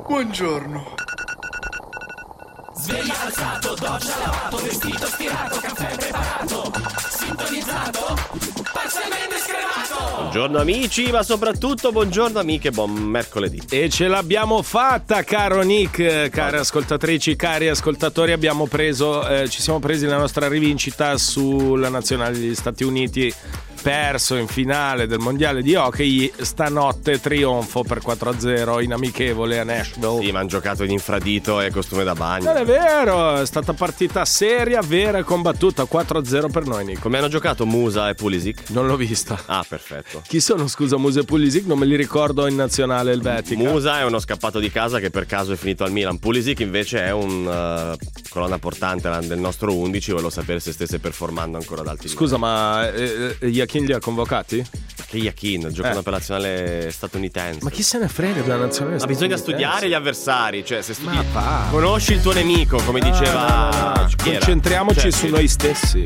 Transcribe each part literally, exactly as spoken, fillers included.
Buongiorno. Sveglia alzato, doccia lavato, vestito stirato, caffè preparato, sintonizzato, parzialmente scremato. Buongiorno amici, ma soprattutto buongiorno amiche, buon mercoledì. E ce l'abbiamo fatta, caro Nick, care ascoltatrici, cari ascoltatori. Abbiamo preso, eh, ci siamo presi la nostra rivincita sulla nazionale degli Stati Uniti, perso in finale del mondiale di hockey. Stanotte trionfo per quattro a zero in amichevole a Nashville. Sì, ma hanno giocato in infradito e costume da bagno. Non è vero, è stata partita seria, vera e combattuta. Quattro a zero per noi, Nick. Come hanno giocato Musa e Pulisic? Non l'ho vista. Ah, perfetto. Chi sono, scusa, Musa e Pulisic? Non me li ricordo in nazionale elvetica. Musa è uno scappato di casa che per caso è finito al Milan. Pulisic invece è un uh, colonna portante del nostro undici. Volevo sapere se stesse performando ancora ad alti livelli. Scusa, ma eh, Yakin li ha convocati? Che Yakin, giocano Eh. per la nazionale statunitense. Ma chi se ne frega della nazionale? Ma bisogna statunitense? studiare gli avversari, cioè se studi... Ma va. conosci il tuo nemico, come diceva... No, no, no, no. chi era? Concentriamoci Cioè, su sì. noi stessi.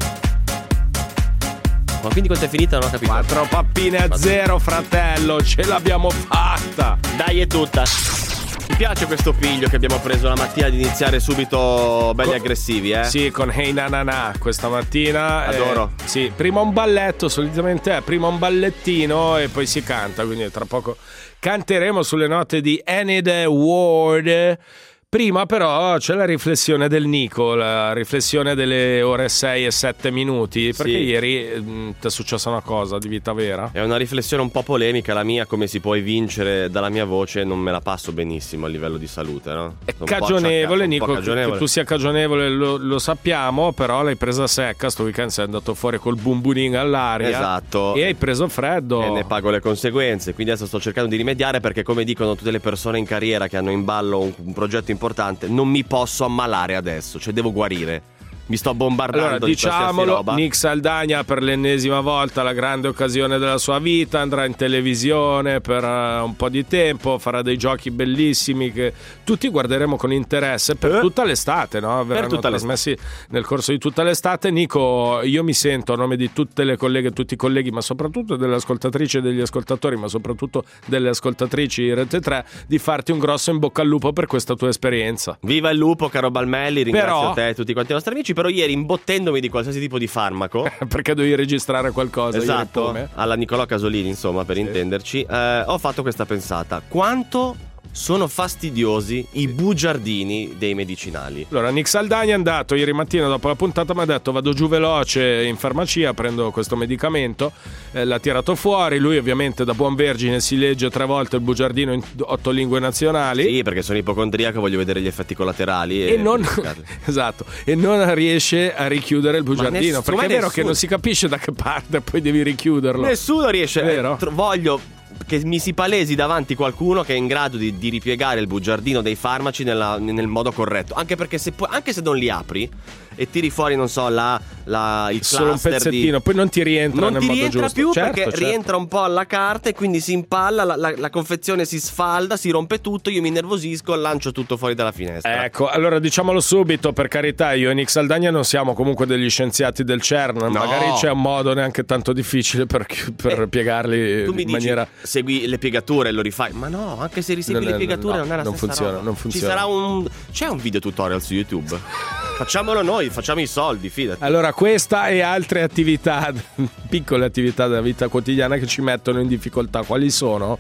Ma quindi quanto è finita? Non ho capito. Quattro pappine a zero, fratello, ce l'abbiamo fatta. Dai, è tutta. Mi piace questo piglio che abbiamo preso la mattina di iniziare subito belli Co- aggressivi, eh? Sì, con Hey Na Na Na questa mattina. Adoro. Eh, sì, prima un balletto, solitamente è prima un ballettino e poi si canta, quindi tra poco canteremo sulle note di Any The World. Prima però c'è la riflessione del Nico, la riflessione delle ore sei e sette minuti, perché Sì. ieri ti è successa una cosa di vita vera. È una riflessione un po' polemica la mia, come si può evincere dalla mia voce, non me la passo benissimo a livello di salute, no? È Sono un po' cagionevole, acciaccato, un Nico, po' che- cagionevole. che tu sia cagionevole lo, lo sappiamo, però l'hai presa secca, sto weekend sei andato fuori col boom booning all'aria. Esatto. E hai preso freddo. E ne pago le conseguenze, quindi adesso sto cercando di rimediare, perché come dicono tutte le persone in carriera che hanno in ballo un, un progetto importante, non mi posso ammalare adesso, cioè devo guarire. Mi sto bombardando Allora, di qualsiasi diciamolo, roba. Nick Saldagna per l'ennesima volta, la grande occasione della sua vita, andrà in televisione per uh, un po' di tempo, farà dei giochi bellissimi che tutti guarderemo con interesse per Eh? tutta l'estate, no? Verranno tutta trasmessi nel corso di tutta l'estate. Nico, io mi sento a nome di tutte le colleghe, tutti i colleghi, ma soprattutto delle ascoltatrici e degli ascoltatori, ma soprattutto delle ascoltatrici di Rete tre, di farti un grosso in bocca al lupo per questa tua esperienza. Viva il lupo, caro Balmelli, ringrazio Però- te e tutti quanti i nostri amici. Però ieri, imbottendomi di qualsiasi tipo di farmaco, Perché dovevi registrare qualcosa. ieri esatto, come? alla Nicolò Casolini, insomma, per intenderci, eh, ho fatto questa pensata: quanto sono fastidiosi i bugiardini dei medicinali. Allora, Nick Saldagna è andato ieri mattina dopo la puntata, mi ha detto vado giù veloce in farmacia, prendo questo medicamento, eh, l'ha tirato fuori. Lui ovviamente da buon vergine si legge tre volte il bugiardino in otto lingue nazionali. Sì, perché sono ipocondriaco, voglio vedere gli effetti collaterali e, E non, verificarli. esatto, e non riesce a richiudere il bugiardino, ness- perché ma è vero nessuno- che non si capisce da che parte e poi devi richiuderlo. Nessuno riesce. Vero? eh, tro- voglio che mi si palesi davanti qualcuno che è in grado di, di ripiegare il bugiardino dei farmaci nella- nel modo corretto. Anche perché se pu- anche se non li apri e tiri fuori, non so, la, la, il Solo un cluster pezzettino, di... poi non ti rientra non nel ti modo rientra giusto. più, Certo, perché certo. rientra un po' alla carta e quindi si impalla, la, la, la confezione si sfalda, si rompe tutto, io mi nervosisco, lancio tutto fuori dalla finestra. Ecco, allora diciamolo subito, per carità, io e Nick Saldagna non siamo comunque degli scienziati del CERN, magari c'è un modo neanche tanto difficile per, per Eh, piegarli Tu mi in dici, maniera... segui le piegature e lo rifai, ma no, anche se risegui Non le è- piegature no, non è la non stessa funziona, roba. non funziona. Ci sarà un... c'è un video tutorial su YouTube. Facciamolo noi, facciamo i soldi, fidati. Allora, questa e altre attività, piccole attività della vita quotidiana che ci mettono in difficoltà, quali sono?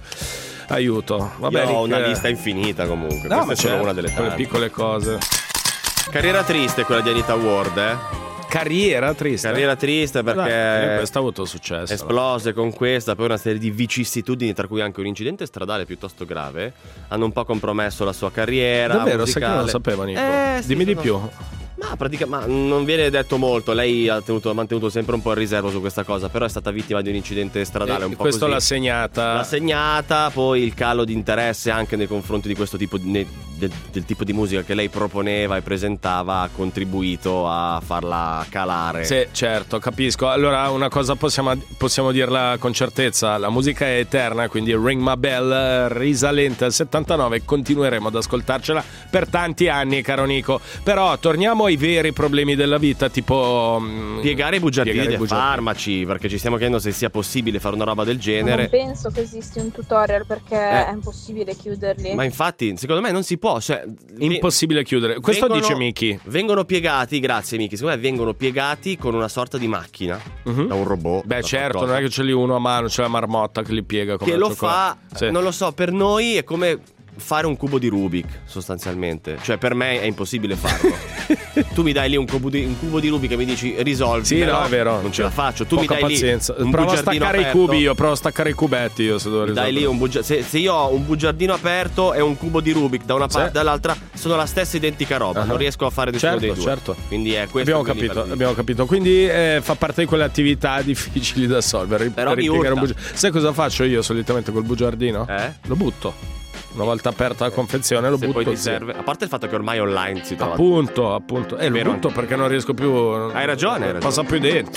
Aiuto. Vabbè, Io ho Nick, una eh, lista infinita comunque. No, Questa ma è solo certo, una delle quelle tante. piccole cose. Carriera triste quella di Anita Ward, eh? Carriera triste. Carriera triste perché Dai, questa ha avuto successo. esplose con questa, poi una serie di vicissitudini, tra cui anche un incidente stradale piuttosto grave, hanno un po' compromesso la sua carriera Davvero, sai che non musicale. lo sapevo, Nico? Eh, sì, Dimmi di sono- più. Ma praticamente ma non viene detto molto. Lei ha, tenuto, ha mantenuto sempre un po' il riservo su questa cosa, però è stata vittima di un incidente stradale Eh, un po' questo così. l'ha segnata. L'ha segnata, poi il calo di interesse anche nei confronti di questo tipo di, ne- del, del tipo di musica che lei proponeva e presentava ha contribuito a farla calare. Sì, certo, capisco. Allora, una cosa possiamo, possiamo dirla con certezza: la musica è eterna, quindi Ring My Bell, risalente al settantanove, continueremo ad ascoltarcela per tanti anni, caro Nico. Però torniamo i veri problemi della vita, tipo piegare i bugiardini piegare i dei bugiardini. farmaci, perché ci stiamo chiedendo se sia possibile fare una roba del genere. Non penso che esisti un tutorial perché Eh. è impossibile chiuderli. Ma infatti, secondo me non si può, cioè, Impossibile chiudere. Questo vengono- dice Miki. Vengono piegati, grazie Miki, secondo me vengono piegati con una sorta di macchina, Mhm. da un robot. Beh, da certo, qualcosa. non è che c'è lì uno a mano, c'è la marmotta che li piega come Che la lo fa, cioccolata. Sì. non lo so, per noi è come fare un cubo di Rubik, sostanzialmente. Cioè, per me è impossibile farlo. Tu mi dai lì un cubo di, un cubo di Rubik e mi dici risolvi. Sì, no, è vero. Non ce la faccio. Tu Poca mi dai pazienza. lì un provo a bugiardino staccare aperto, i cubi io, provo a staccare i cubetti io se devo mi dai risolvere. lì un bugia- se, se io ho un bugiardino aperto e un cubo di Rubik da una Sì. parte e dall'altra, sono la stessa identica roba. Uh-huh. Non riesco a fare nessuno Certo, dei due. certo. Quindi è questo. Abbiamo il mio capito, livello di- abbiamo capito. Quindi eh, fa parte di quelle attività difficili da solvere. Però per mi ripiegare un urta. bugia- Sai cosa faccio io solitamente col bugiardino? Eh? Lo butto. Una volta aperta la confezione lo Se butto. poi ti sì. serve. A parte il fatto che ormai online si trova. Appunto, appunto. E lo Vero. butto perché non riesco più. Hai ragione, hai ragione. Passa più dentro.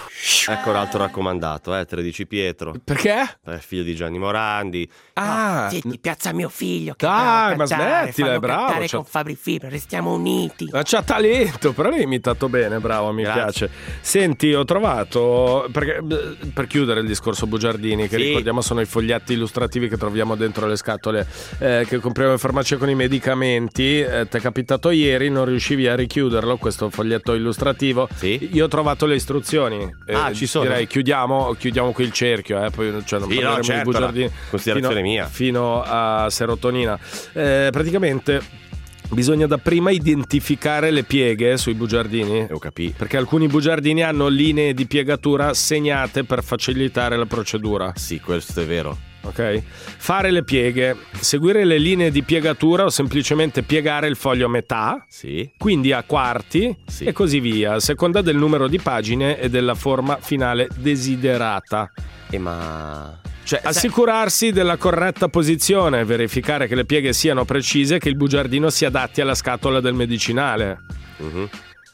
Ecco l'altro raccomandato, eh, tredici Pietro. Perché? Eh, figlio di Gianni Morandi. Ah, Senti, piazza mio figlio. Che Dai, bravo ma cantare, smettila, fanno è bravo, cantare cioè- con Fabri Fibra, restiamo uniti. ma c'ha talento, però l'hai imitato bene, bravo, mi Grazie. piace. Senti, ho trovato, perché, beh, per chiudere il discorso bugiardini, che Sì. ricordiamo sono i foglietti illustrativi che troviamo dentro le scatole eh, che compriamo in farmacia con i medicamenti. Eh, ti è capitato ieri, non riuscivi a richiuderlo, questo foglietto illustrativo. Sì. Io ho trovato le istruzioni. Eh, Ah, ci sono? Direi chiudiamo, chiudiamo qui il cerchio, eh, poi cioè, non Sì, no, parleremo certo, di bugiardini. la considerazione fino, mia. Fino a serotonina. Eh, praticamente bisogna dapprima identificare le pieghe sui bugiardini. Eh, ho capito. Perché alcuni bugiardini hanno linee di piegatura segnate per facilitare la procedura. Sì, questo è vero. Ok? Fare le pieghe, seguire le linee di piegatura o semplicemente piegare il foglio a metà, Sì. quindi a quarti Sì. e così via, a seconda del numero di pagine e della forma finale desiderata. E ma... Cioè, sai- Assicurarsi della corretta posizione, verificare che le pieghe siano precise e che il bugiardino si adatti alla scatola del medicinale. Mhm.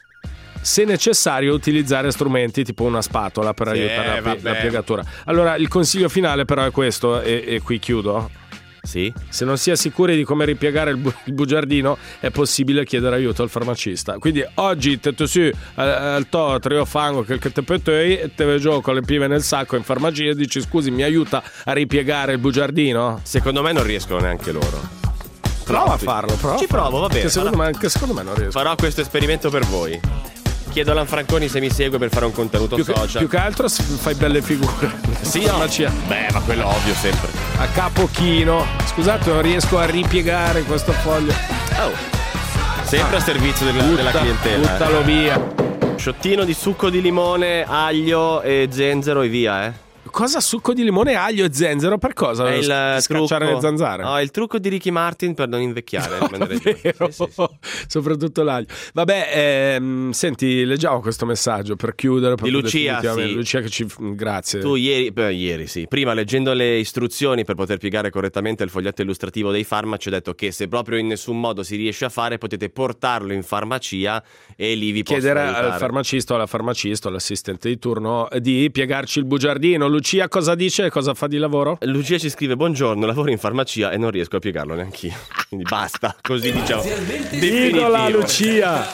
Se necessario, utilizzare strumenti tipo una spatola per Sì, aiutare la, pie- vabbè. la piegatura. Allora, il consiglio finale però è questo, e, e qui chiudo. Sì. Se non si è sicuri di come ripiegare il, bu- il bugiardino, è possibile chiedere aiuto al farmacista. Quindi oggi te tu su eh, al to trio fango che che te petoi e te vedo con le pive nel sacco in farmacia e dici scusi, mi aiuta a ripiegare il bugiardino? Secondo me non riescono neanche loro. Prova a farlo, prova Ci a farlo. provo, va bene. Che secondo, me, che secondo me non riesco. Farò questo esperimento per voi. Chiedo a Lanfranconi se mi segue per fare un contenuto Più che, social. più che altro s- fai belle figure. Sì, In no. farmacia. Beh, ma quello ovvio sempre. A capo chino. Scusate, non riesco a ripiegare questo foglio. Oh. Sempre a servizio della, della Butta- clientela. Buttalo via. eh. Sciottino di succo di limone, aglio e zenzero e via, eh. Cosa? Succo di limone, aglio e zenzero? Per cosa? È il Sc- scacciare trucco. le zanzare? No, è il trucco di Ricky Martin per non invecchiare. No, me ne ragione. davvero? Sì, sì, sì. Soprattutto l'aglio. Vabbè, ehm, senti, leggiamo questo messaggio per chiudere. Di proprio Lucia, definitivamente. sì. Lucia che ci... Grazie. Tu ieri, beh, ieri sì, prima leggendo le istruzioni per poter piegare correttamente il foglietto illustrativo dei farmaci, ho detto che se proprio in nessun modo si riesce a fare, potete portarlo in farmacia e lì vi possono Chiedere aiutare. al farmacista o alla farmacista o all'assistente di turno di piegarci il bugiardino. Lucia cosa dice? Cosa fa di lavoro? Lucia ci scrive: buongiorno, lavoro in farmacia e non riesco a piegarlo neanch'io. Quindi basta, così diciamo. Dicola Lucia!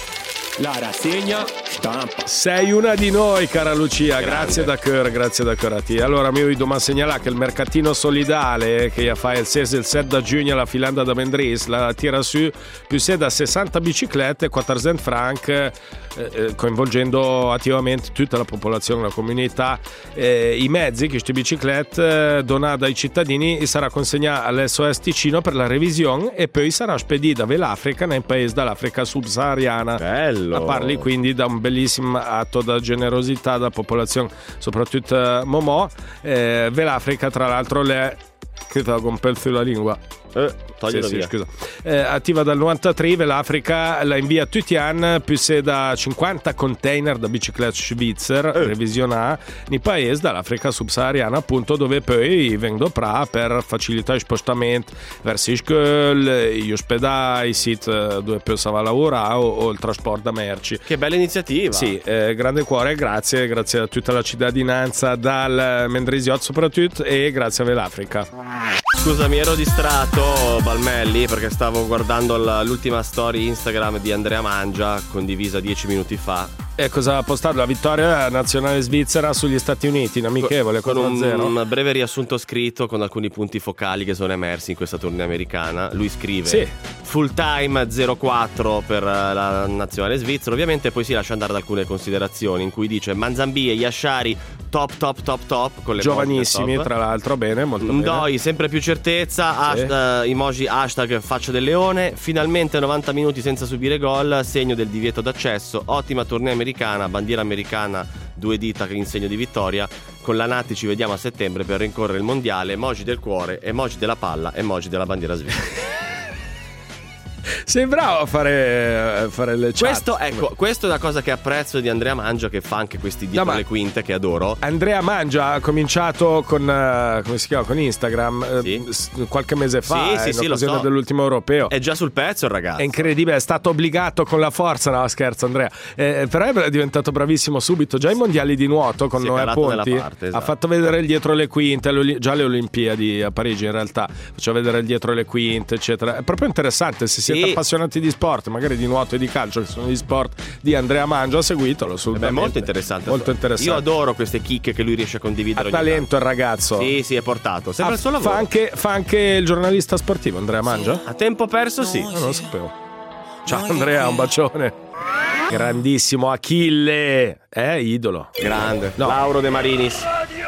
La rassegna stampa. Sei una di noi, cara Lucia. Grande. Grazie da cœur, grazie da cœur a te. Allora, mi dobbiamo segnalare che il mercatino solidale che fa il sei e il sette giugno alla Filanda da Vendris la tira su più sé da sessanta biciclette, quattrocento franc, eh, eh, coinvolgendo attivamente tutta la popolazione, la comunità. Eh, I mezzi che queste biciclette eh, donate ai cittadini sarà consegnata all'S O S Ticino per la revisione e poi sarà spedita dall'Africa nel paese dell'Africa subsahariana. Bello. Ma parli quindi da un bellissimo atto da generosità della popolazione, soprattutto eh, Momò. Eh, Velafrica, tra l'altro, le che fa con un pezzo sulla lingua. Eh, toglilo Sì, sì, via. scusa. Eh, attiva dal novantatré, Velafrica la invia tutti gli anni più se da cinquanta container da biciclette Schweizer Eh. revisionà nei paesi dell'Africa subsahariana, appunto, dove poi vengono pra per facilitare il spostamento verso i scuole, gli ospedali, i siti dove poi si va a lavorare o, o il trasporto da merci. Che bella iniziativa. Sì, eh, grande cuore, grazie, grazie a tutta la cittadinanza, dal Mendrisiot soprattutto, e grazie a Velafrica. scusami, ero distratto, Balmelli, perché stavo guardando la, l'ultima story Instagram di Andrea Mangia, condivisa dieci minuti fa. E cosa ha postato? La vittoria nazionale svizzera sugli Stati Uniti, in amichevole, con quattro a zero. un, un breve riassunto scritto con alcuni punti focali che sono emersi in questa tournée americana. Lui scrive: sì. Full time zero quattro per la nazionale svizzera, ovviamente. Poi si lascia andare ad alcune considerazioni in cui dice Manzambie, Yashari top top top top con le giovanissimi top. Tra l'altro, bene, molto Ndoi, bene. sempre più certezza, sì. hashtag, emoji hashtag faccia del leone. Finalmente novanta minuti senza subire gol, segno del divieto d'accesso. Ottima tournée americana, bandiera americana, due dita in segno di vittoria. Con la Nati ci vediamo a settembre per rincorrere il mondiale. Emoji del cuore, emoji della palla, emoji della bandiera svizzera. Sei bravo a fare, a fare le chat. Questo, ecco, questo è una cosa che apprezzo di Andrea Mangia, che fa anche questi dietro no, le quinte che adoro. Andrea Mangia ha cominciato con uh, come si chiama? Con Instagram sì. uh, qualche mese fa, sì, eh, sì, in sì, occasione lo so. dell'ultimo europeo. È già sul pezzo il ragazzo. È incredibile, è stato obbligato con la forza. No, scherzo, Andrea. Eh, però è diventato bravissimo subito. Già ai mondiali di nuoto con si Noè Ponti parte, esatto. ha fatto vedere il dietro le quinte. Già le Olimpiadi a Parigi, in realtà, faceva vedere il dietro le quinte, eccetera. È proprio interessante. Se siete sì. appassionati di sport, magari di nuoto e di calcio, che sono gli sport di Andrea Mangia, seguitelo assolutamente. È molto interessante. Molto interessante. Io adoro queste chicche che lui riesce a condividere. Ha talento il ragazzo. Sì, sì, è portato. Sempre ah, il suo lavoro. Fa anche, fa anche il giornalista sportivo, Andrea Mangia? A tempo perso, sì. Non lo sapevo. Ciao Andrea, un bacione. Grandissimo Achille, eh, idolo. Grande. No. Lauro De Marinis.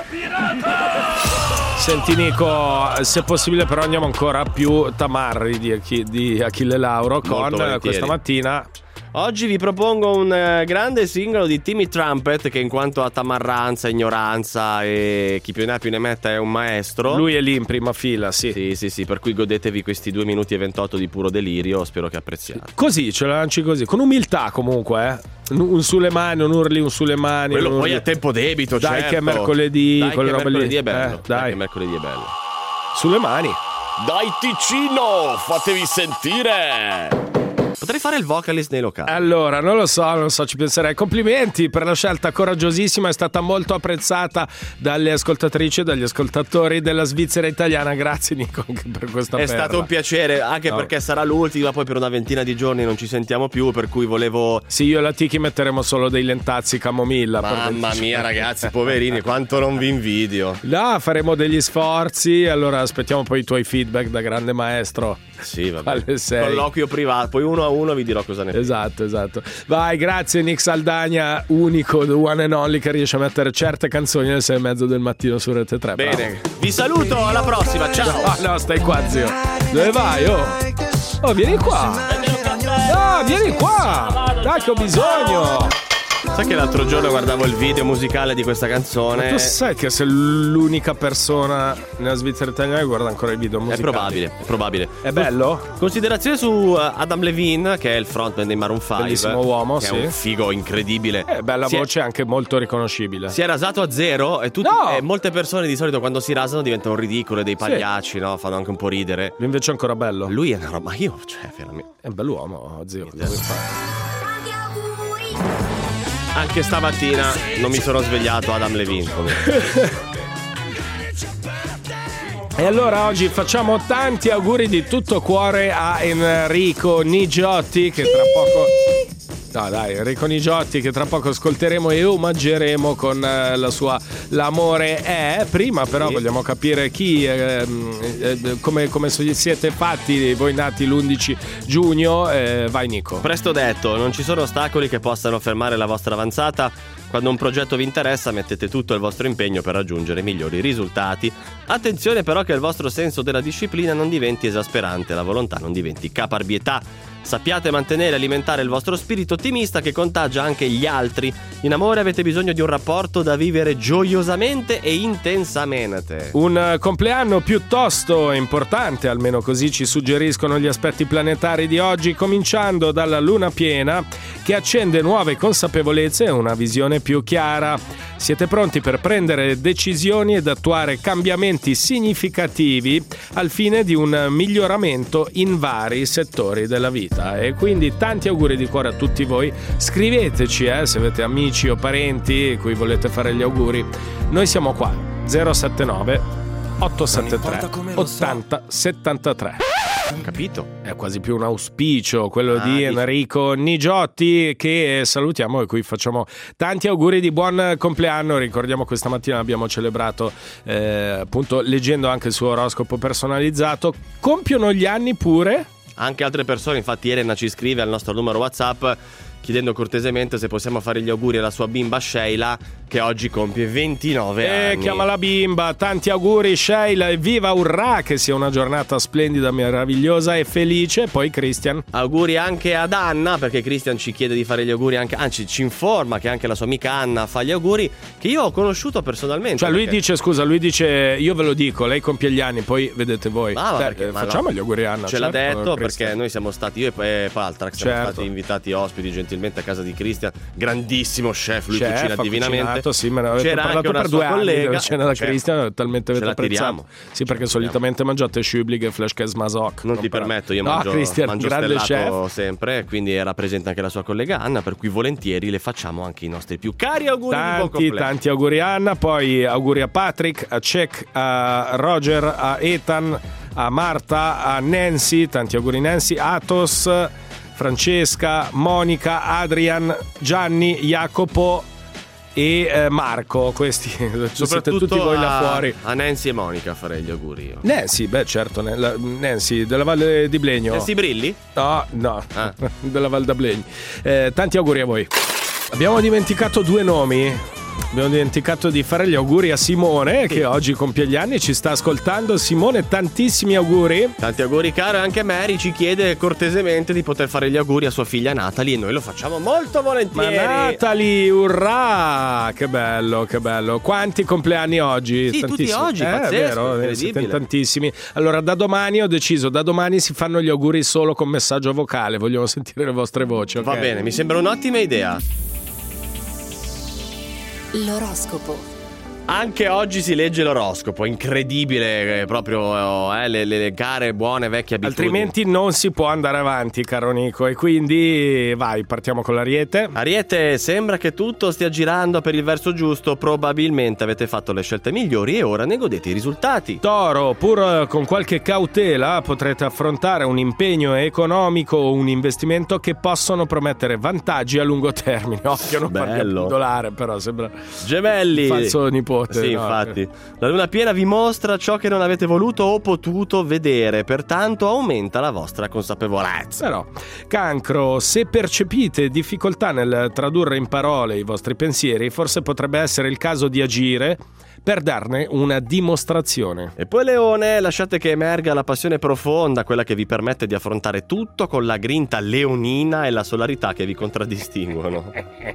Senti Nico, se possibile però andiamo ancora più tamarri di, Ach- di Achille Lauro con volentieri. Questa mattina. Oggi vi propongo un eh, grande singolo di Timmy Trumpet, che in quanto a tamarranza, ignoranza e chi più ne ha più ne metta è un maestro. Lui è lì in prima fila, sì. Sì, sì, sì, per cui godetevi questi due minuti e ventotto di puro delirio, spero che apprezziate. Così, ce la lanci così, con umiltà comunque, eh. Un sulle mani, un urli, un sulle mani. Quello un poi urli. a tempo debito, Dai certo. che è mercoledì, Dai che mercoledì lì. è bello. Eh, dai. dai che mercoledì è bello. Sulle mani. Dai Ticino, fatevi sentire. Potrei fare il vocalist nei locali. Allora, non lo so, non lo so, ci penserei. Complimenti per la scelta coraggiosissima, è stata molto apprezzata dalle ascoltatrici e dagli ascoltatori della Svizzera italiana. Grazie Nico anche per questa È perla. stato un piacere, anche no. perché sarà l'ultima, poi per una ventina di giorni non ci sentiamo più, per cui volevo... Sì, io e la Tiki metteremo solo dei lentazzi camomilla. Mamma mia ragazzi, poverini, quanto non vi invidio. No, faremo degli sforzi, allora aspettiamo poi i tuoi feedback da grande maestro. Sì, vabbè. Alle sei. Colloquio privato, poi uno a uno vi dirò cosa ne penso. Esatto, esatto. Vai, grazie Nick Saldagna, unico, the one and only, che riesce a mettere certe canzoni alle sei e mezzo del mattino su Rete tre. Bene, Bravo. vi saluto, alla prossima, ciao. No, no, stai qua zio. Dove vai? Oh, oh vieni qua. No, vieni qua. Dai che ho bisogno. Sai che l'altro giorno guardavo il video musicale di questa canzone? Ma tu sai che sei l'unica persona nella Svizzera italiana che guarda ancora i video È musicali? probabile, è probabile. È bello? Considerazione su uh, Adam Levine, che è il frontman dei Maroon cinque. Bellissimo uomo, che sì. è un figo incredibile. È bella si voce, è, anche molto riconoscibile. si è rasato a zero e, tutti, No! e molte persone di solito quando si rasano diventano ridicole, dei pagliacci, no? Fanno anche un po' ridere. Lui invece è ancora bello. Lui è una roba, io, cioè, veramente. È un bell'uomo, zio. Cosa vuoi fare? Anche stamattina non mi sono svegliato Adam Levine. Comunque. E allora oggi facciamo tanti auguri di tutto cuore a Enrico Nigiotti, che tra poco... No dai, Enrico Nigiotti, che tra poco ascolteremo e omaggeremo con eh, la sua L'amore è. Prima però sì. vogliamo capire chi eh, eh, come, come siete fatti voi nati l'undici giugno. eh, Vai Nico. Presto detto, non ci sono ostacoli che possano fermare la vostra avanzata. Quando un progetto vi interessa, mettete tutto il vostro impegno per raggiungere migliori risultati. Attenzione però che il vostro senso della disciplina non diventi esasperante, la volontà non diventi caparbietà. Sappiate mantenere e alimentare il vostro spirito ottimista che contagia anche gli altri. In amore avete bisogno di un rapporto da vivere gioiosamente e intensamente. Un compleanno piuttosto importante, almeno così ci suggeriscono gli aspetti planetari di oggi, cominciando dalla luna piena che accende nuove consapevolezze e una visione più chiara. Siete pronti per prendere decisioni ed attuare cambiamenti significativi al fine di un miglioramento in vari settori della vita. E quindi tanti auguri di cuore a tutti voi. Scriveteci eh, se avete amici o parenti cui volete fare gli auguri. Noi siamo qua zero sette nove otto sette tre ottanta settantatré. Capito? È quasi più un auspicio quello Ah, di dici. Enrico Nigiotti, che salutiamo e cui facciamo tanti auguri di buon compleanno. Ricordiamo, questa mattina abbiamo celebrato eh, appunto leggendo anche il suo oroscopo personalizzato. Compiono gli anni pure Anche altre persone, infatti Elena ci scrive al nostro numero WhatsApp chiedendo cortesemente se possiamo fare gli auguri alla sua bimba Sheila, che oggi compie ventinove e anni. chiama la bimba. Tanti auguri Sheila, evviva, urrà, che sia una giornata splendida, meravigliosa e felice. Poi Christian, Auguri anche ad Anna, perché Christian ci chiede di fare gli auguri anche, anzi ci informa che anche la sua amica Anna fa gli auguri, che io ho conosciuto personalmente. cioè lui perché- dice, scusa, lui dice io ve lo dico, lei compie gli anni, poi vedete voi. Ah, ma Dai, perché- eh, ma facciamo no. gli auguri a Anna. Ce l'ha certo, detto Christian. perché noi siamo stati, io e Paltrax siamo Certo. stati invitati ospiti gentilmente a casa di Christian, grandissimo chef, lui Chef, cucina ha divinamente. cucinato, sì, me ne avete C'era parlato anche una per sua due anni collega, della cena da certo. Cristian, talmente avete Ce la apprezzato. tiriamo. Sì, perché Ce solitamente mangiate Schüblig e Flash Mazok. Non ti permetto, io no, mangio, Christian, mangio grande stellato chef. sempre, quindi era presente anche la sua collega Anna, per cui volentieri le facciamo anche i nostri più cari auguri di buon Tanti, compleanno. tanti auguri a Anna, poi auguri a Patrick, a Cech, a Roger, a Ethan, a Marta, a Nancy, tanti auguri Nancy, Athos, Francesca, Monica, Adrian, Gianni, Jacopo e eh, Marco. Questi siete Soprattutto tutti voi là a- fuori. a Nancy e Monica farei gli auguri io. Nancy, beh certo, ne- la- Nancy della Valle di Blegno. Nancy Brilli? No, no, Ah. della Val d'Ablegni. Eh, tanti auguri a voi. Abbiamo dimenticato due nomi. Abbiamo dimenticato di fare gli auguri a Simone, che oggi compie gli anni, ci sta ascoltando. Simone, tantissimi auguri. Tanti auguri caro, e anche Mary ci chiede cortesemente di poter fare gli auguri a sua figlia Natalie, e noi lo facciamo molto Ma volentieri. Natalie, urrà! Che bello, che bello. Quanti compleanni oggi? Sì, tutti oggi, eh, pazzesco, vero, eh, incredibile. siete tantissimi. Allora, da domani ho deciso, da domani si fanno gli auguri solo con messaggio vocale. Vogliamo sentire le vostre voci, ok? Va bene, mi sembra un'ottima idea. L'oroscopo. Anche oggi si legge l'oroscopo, incredibile, eh, proprio eh, le, le, le care, buone, vecchie abitudini. Altrimenti non si può andare avanti, caro Nico. E quindi vai, partiamo con l'Ariete. Ariete, sembra che tutto stia girando per il verso giusto, probabilmente avete fatto le scelte migliori e ora ne godete i risultati. Toro, pur con qualche cautela potrete affrontare un impegno economico o un investimento che possono promettere vantaggi a lungo termine. Occhio, non farvi Bello. abbindolare, però sembra Gemelli, falso nipote. sì, no? infatti. La luna piena vi mostra ciò che non avete voluto o potuto vedere, pertanto aumenta la vostra consapevolezza. Però, Cancro, se percepite difficoltà nel tradurre in parole i vostri pensieri, forse potrebbe essere il caso di agire per darne una dimostrazione. E poi Leone, lasciate che emerga la passione profonda, quella che vi permette di affrontare tutto con la grinta leonina e la solarità che vi contraddistinguono.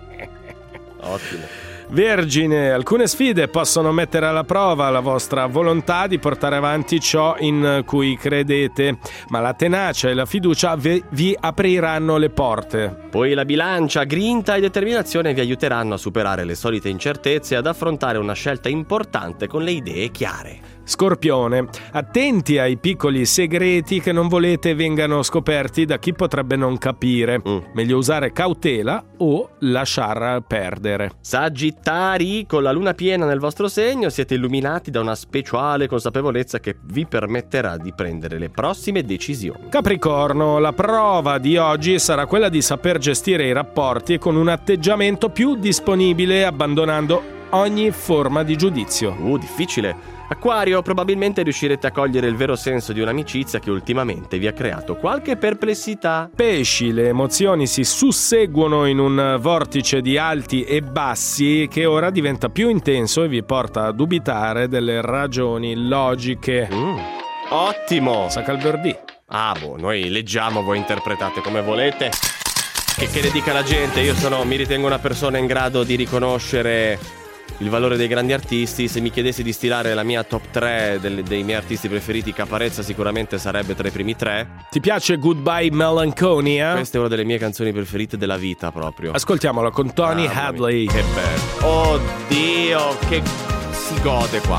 Ottimo. Vergine, alcune sfide possono mettere alla prova la vostra volontà di portare avanti ciò in cui credete, ma la tenacia e la fiducia vi, vi apriranno le porte. Poi la bilancia, grinta e determinazione vi aiuteranno a superare le solite incertezze e ad affrontare una scelta importante con le idee chiare. Scorpione, attenti ai piccoli segreti che non volete vengano scoperti da chi potrebbe non capire. Mm. Meglio usare cautela o lasciar perdere. Sagittari, con la luna piena nel vostro segno siete illuminati da una speciale consapevolezza che vi permetterà di prendere le prossime decisioni. Capricorno, la prova di oggi sarà quella di saper gestire i rapporti con un atteggiamento più disponibile, abbandonando ogni forma di giudizio. Uh, difficile. Acquario, probabilmente riuscirete a cogliere il vero senso di un'amicizia che ultimamente vi ha creato qualche perplessità. Pesci, le emozioni si susseguono in un vortice di alti e bassi che ora diventa più intenso e vi porta a dubitare delle ragioni logiche. Mm. Ottimo. Sa calverdì. Ah, boh, noi leggiamo, voi interpretate come volete. Che, che ne dica la gente? Io sono, mi ritengo una persona in grado di riconoscere il valore dei grandi artisti. Se mi chiedessi di stilare la mia top tre del, dei miei artisti preferiti, Caparezza sicuramente sarebbe tra i primi tre. Ti piace Goodbye Melancholia? Questa è una delle mie canzoni preferite della vita proprio. Ascoltiamola con Tony Mamma mia, Hadley. che bello. Oddio, che si gode qua.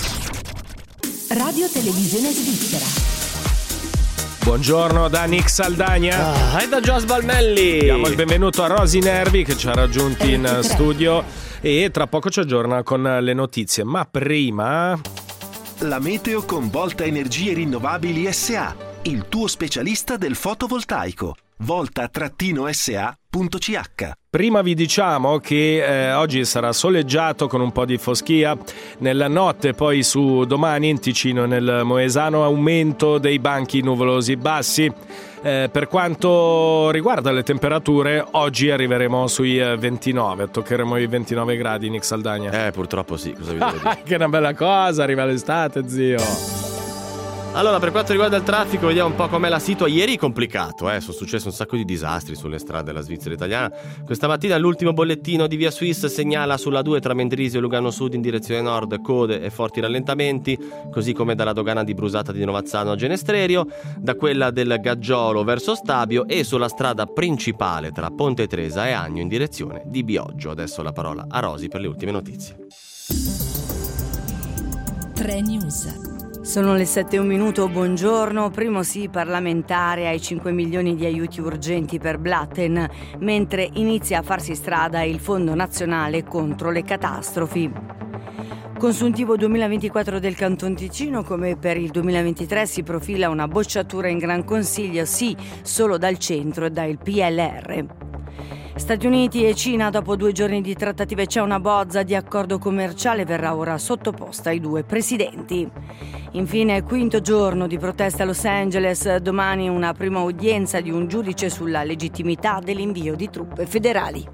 Radio Televisione Svizzera. Buongiorno da Nick Saldagna. Ah, e da Gios Balmelli. Diamo il benvenuto a Rosy Nervi che ci ha raggiunti in R T tre. studio e tra poco ci aggiorna con le notizie. Ma prima... La meteo con Volta Energie Rinnovabili S A, il tuo specialista del fotovoltaico. volta S A punto C H. Prima vi diciamo che eh, oggi sarà soleggiato con un po' di foschia nella notte, poi su domani in Ticino e nel Moesano aumento dei banchi nuvolosi bassi. Eh, per quanto riguarda le temperature, oggi arriveremo sui eh, ventinove, toccheremo i ventinove gradi, Nick Saldagna. Eh, purtroppo sì, cosa vi devo dire? Che una bella cosa, arriva l'estate, zio. Allora, per quanto riguarda il traffico, vediamo un po' com'è la situa. Ieri complicato, eh, sono successi un sacco di disastri sulle strade della Svizzera italiana. Questa mattina l'ultimo bollettino di Via Swiss segnala sulla due tra Mendrisio e Lugano Sud in direzione nord code e forti rallentamenti, così come dalla dogana di Brusata di Novazzano a Genestrerio, da quella del Gaggiolo verso Stabio e sulla strada principale tra Ponte Tresa e Agno in direzione di Bioggio. Adesso la parola a Rosi per le ultime notizie. tre News. Sono le sette e un minuto, buongiorno. Primo sì parlamentare ai cinque milioni di aiuti urgenti per Blatten, mentre inizia a farsi strada il Fondo Nazionale contro le catastrofi. Consuntivo duemilaventiquattro del Canton Ticino, come per il duemilaventitré si profila una bocciatura in Gran Consiglio, sì, solo dal centro e dal P L R. Stati Uniti e Cina, dopo due giorni di trattative c'è una bozza di accordo commerciale, verrà ora sottoposta ai due presidenti. Infine, quinto giorno di protesta a Los Angeles, domani una prima udienza di un giudice sulla legittimità dell'invio di truppe federali.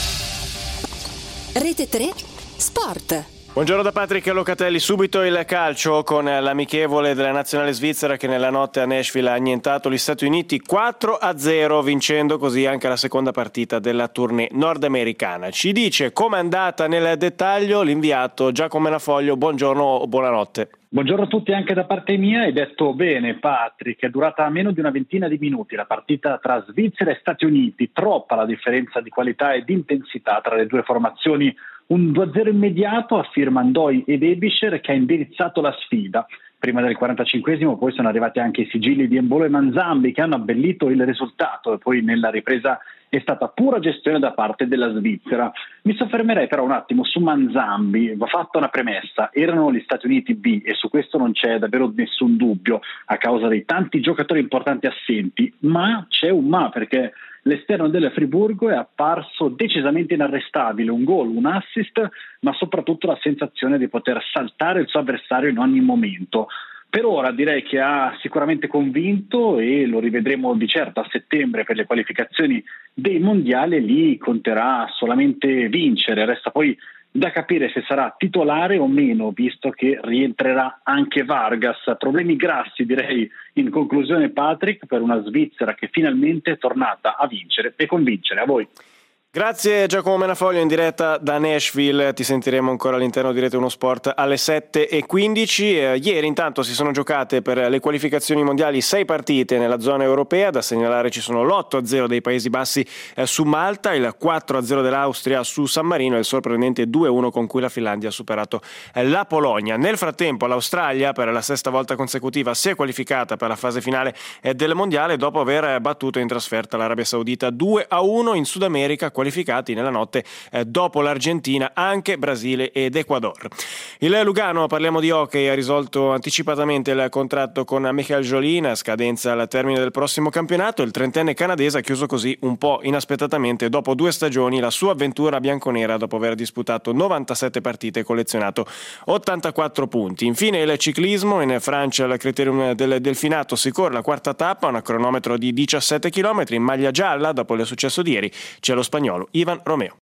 Rete tre Sport. Buongiorno da Patrick Locatelli, subito il calcio con l'amichevole della nazionale svizzera che nella notte a Nashville ha annientato gli Stati Uniti quattro a zero, vincendo così anche la seconda partita della tournée nordamericana. Ci dice com'è andata nel dettaglio l'inviato Giacomo Menafoglio. Buongiorno o buonanotte. Buongiorno a tutti anche da parte mia. Hai detto bene, Patrick, è durata meno di una ventina di minuti la partita tra Svizzera e Stati Uniti, troppa la differenza di qualità e di intensità tra le due formazioni. Un due a zero immediato a firma Ndoi ed Ebischer che ha indirizzato la sfida. Prima del quarantacinquesimo poi sono arrivati anche i sigilli di Embolo e Manzambi che hanno abbellito il risultato e poi nella ripresa è stata pura gestione da parte della Svizzera. Mi soffermerei però un attimo su Manzambi. Va fatta una premessa: erano gli Stati Uniti B e su questo non c'è davvero nessun dubbio a causa dei tanti giocatori importanti assenti, ma c'è un ma, perché l'esterno del Friburgo è apparso decisamente inarrestabile, un gol, un assist, ma soprattutto la sensazione di poter saltare il suo avversario in ogni momento. Per ora direi che ha sicuramente convinto e lo rivedremo di certo a settembre per le qualificazioni dei mondiali, lì conterà solamente vincere, resta poi da capire se sarà titolare o meno, visto che rientrerà anche Vargas. Problemi grassi, direi, in conclusione, Patrick, per una Svizzera che finalmente è tornata a vincere e convincere. A voi. Grazie Giacomo Menafoglio in diretta da Nashville, ti sentiremo ancora all'interno di Rete uno Sport alle sette e quindici. Eh, ieri intanto si sono giocate per le qualificazioni mondiali sei partite nella zona europea, da segnalare ci sono l'otto a zero dei Paesi Bassi eh, su Malta, il quattro a zero dell'Austria su San Marino e il sorprendente due a uno con cui la Finlandia ha superato eh, la Polonia. Nel frattempo l'Australia per la sesta volta consecutiva si è qualificata per la fase finale eh, del mondiale dopo aver battuto in trasferta l'Arabia Saudita due a uno. In Sud America qualificati nella notte eh, dopo l'Argentina anche Brasile ed Ecuador. Il Lugano, parliamo di hockey, ha risolto anticipatamente il contratto con Michael Jolin, a scadenza al termine del prossimo campionato. Il trentenne canadese ha chiuso così un po' inaspettatamente dopo due stagioni la sua avventura bianconera dopo aver disputato novantasette partite e collezionato ottantaquattro punti. Infine il ciclismo, in Francia il criterium del Delfinato si corre la quarta tappa, un cronometro di diciassette chilometri in maglia gialla. Dopo il successo di ieri c'è lo spagnolo Ivan Romeo.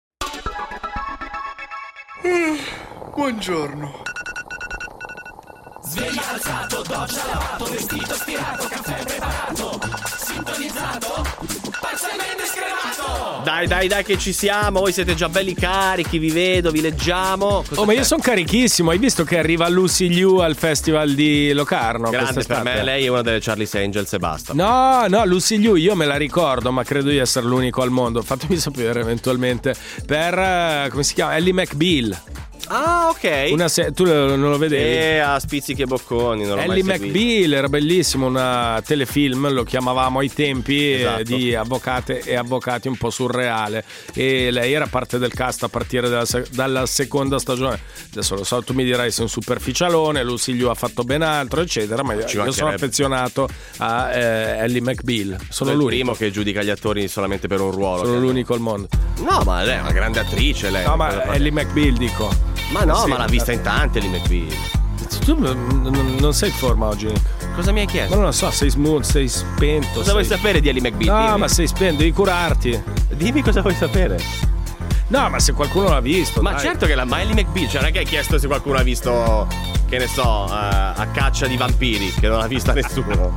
Mm, buongiorno. Sveglia alzato, doccia lavato, vestito stirato, caffè preparato, sintonizzato, parzialmente scremato. Dai, dai, dai che ci siamo, voi siete già belli carichi, vi vedo, vi leggiamo. Cosa oh, ma io c'è? sono carichissimo, hai visto che arriva Lucy Liu al festival di Locarno? Grande, per me lei è una delle Charlie's Angels e basta. No, no, Lucy Liu io me la ricordo, ma credo di essere l'unico al mondo. Fatemi sapere eventualmente. Per, come si chiama? Ellie McBeal. Ah, ok. Una se- tu non lo vedevi? Eh, a spizzichi e bocconi, non l'ho Ellie mai seguito. McBeal era bellissimo, un telefilm, lo chiamavamo ai tempi, Esatto. eh, di avvocate e avvocati, un po' surreale, e lei era parte del cast a partire dalla, se- dalla seconda stagione. Adesso lo so, tu mi dirai sei un superficialone, Lucy Liu ha fatto ben altro eccetera, ma io sono mancherebbe. affezionato a eh, Ellie McBeal, sono Sono il l'unico, primo che giudica gli attori solamente per un ruolo. sono che- l'unico al mondo. No, ma lei è una grande attrice, lei. No, ma Ellie McBeal dico. Ma no, Sì, ma l'ha vista in tanti Ellie McBeal. Tu non, non- non sei in forma oggi, Nick. Cosa mi hai Ma chiesto? non lo so, sei smooth, sei spento. Cosa sei... vuoi sapere di Ellie McBeal? No, Dimmi. ma sei spento, devi curarti. Dimmi cosa vuoi sapere. No, ma se qualcuno l'ha visto. Ma dai. certo che la ma Ellie McBeal, cioè non è che hai chiesto se qualcuno ha visto, che ne so, eh, a caccia di vampiri, che non ha vista nessuno.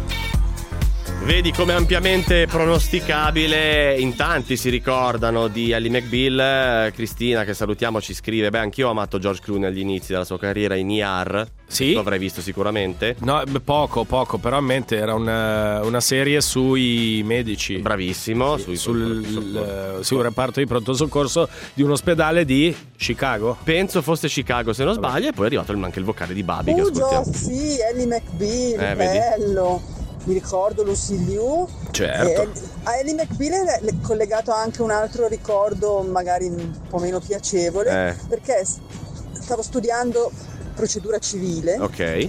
Vedi come ampiamente pronosticabile, in tanti si ricordano di Ellie McBeal. Cristina, che salutiamo, ci scrive: beh, anch'io ho amato George Clooney agli inizi della sua carriera in E R. Sì? Lo avrei visto sicuramente. No, beh, poco, poco, però in mente era una, una serie sui medici. Bravissimo. Sì, sui sul soccorso. il- sì, un reparto di pronto soccorso di un ospedale di Chicago. Penso fosse Chicago, se non sbaglio, e poi è arrivato anche il vocale di Babi che Oh, ascoltiamo. già, sì, Ellie McBeal, Eh, vedi? bello. Mi ricordo Lucy Liu. Certo. E a Ellie McBeal è collegato anche un altro ricordo, magari un po' meno piacevole, Eh. perché s- stavo studiando procedura civile Ok. e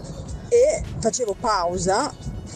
facevo pausa